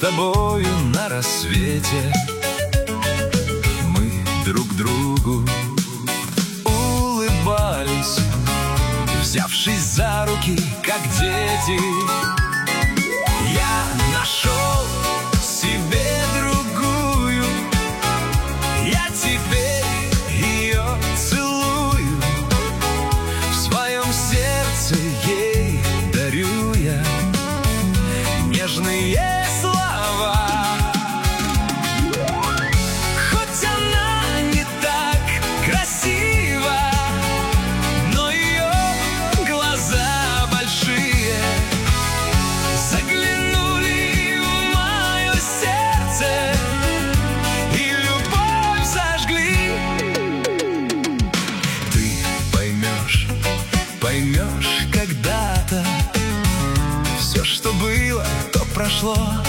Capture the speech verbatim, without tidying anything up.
тобою на рассвете мы друг другу улыбались, взявшись за руки, как дети. Я нашел себе другую, я теперь ее целую, в своем сердце ей дарю я нежные слова. Хоть она не так красива, но ее глаза большие заглянули в мое сердце и любовь зажгли. Ты поймешь, поймешь когда-то, все, что было, то прошло.